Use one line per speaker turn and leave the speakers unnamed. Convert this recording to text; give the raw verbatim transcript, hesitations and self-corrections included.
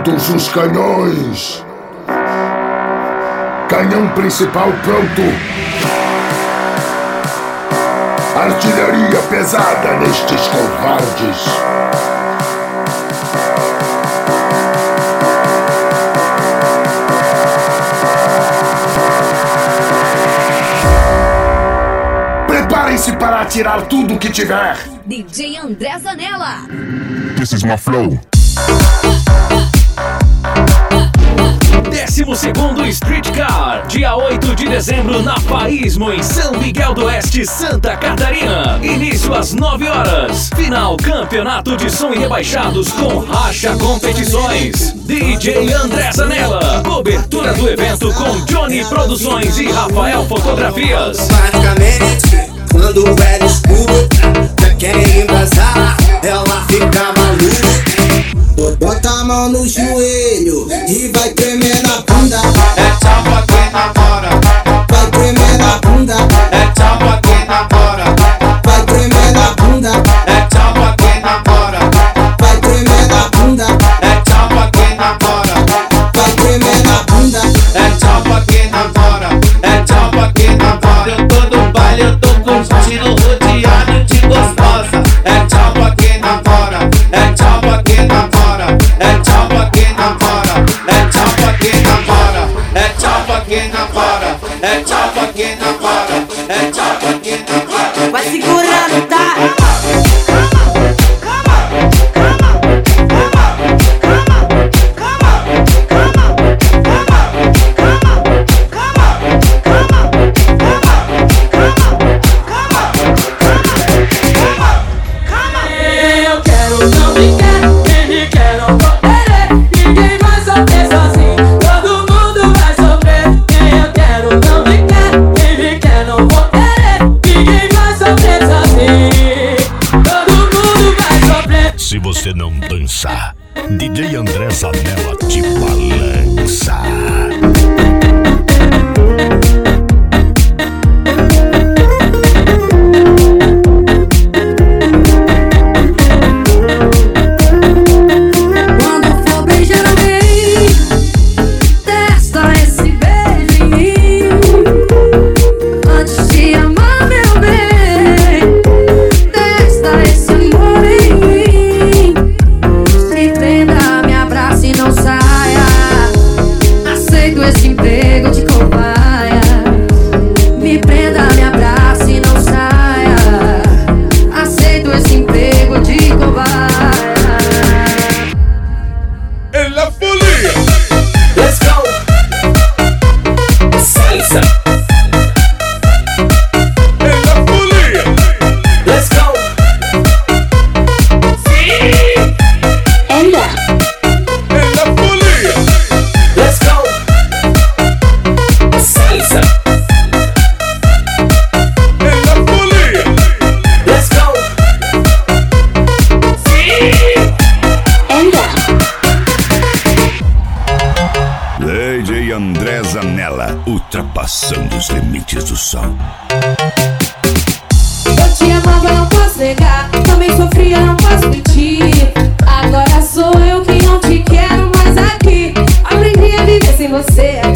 Prontos os canhões. Canhão principal pronto. Artilharia pesada nestes covardes. Preparem-se para atirar tudo que tiver.
D J André Zanella.
This is my flow.
décimo segundo Street Car, dia oito de dezembro na Faísmo, em São Miguel do Oeste, Santa Catarina. Início às nove horas. Final Campeonato de Som e Rebaixados com Racha Competições. D J André Zanella. Cobertura do evento com Johnny Produções e Rafael Fotografias.
Praticamente, quando o velho escuro quer embrasar, ela fica maluca. Bota a mão no joelho e vai tremer na bunda.
É tchau pra quem namora.
Vai tremer na bunda.
É tchau pra quem namora.
Vai tremer na bunda.
É tchau pra quem namora.
Vai tremer na bunda.
É tchau pra quem namora.
Vai tremer na bunda.
É tchau pra quem namora. É tchau pra quem namora. Eu tô no baile, eu tô curtindo, rodeado de gostosa. É tchau pra quem namora. É tchau pra quem namora. É tchau pra quem namora. É tchau pra quem namora. É tchau pra quem namora. É tchau pra quem namora. É tchau pra quem namora.
Vai segurando, tá?
Eu quero, não me quero, quem me quer não vou querer. Ninguém vai sofrer sozinho, todo mundo vai sofrer. Quem eu quero, não me quer, quem me quer não vou querer. Ninguém vai sofrer sozinho, todo mundo vai sofrer.
Se você não dançar, D J André Zanella te balança.
Quando for beijar alguém, testa esse beijo em mim. Antes de amar, meu bem, testa esse amor em mim. Se prenda, me abrace e não saia. Aceito esse emprego de cobaia. Me prenda, me abrace e não saia. Aceito esse emprego de cobaia.
En la folia.
Let's go. Salsa.
En la folia.
Let's go.
Anda.
En la folia.
Let's go. Salsa.
En la folia.
Let's go.
Anda.
D J André Zanella, ultrapassando os limites do som.
Eu te amava, não posso negar. Também sofria, não posso mentir. Agora sou eu que não te quero mais aqui. Aprendi a viver sem você.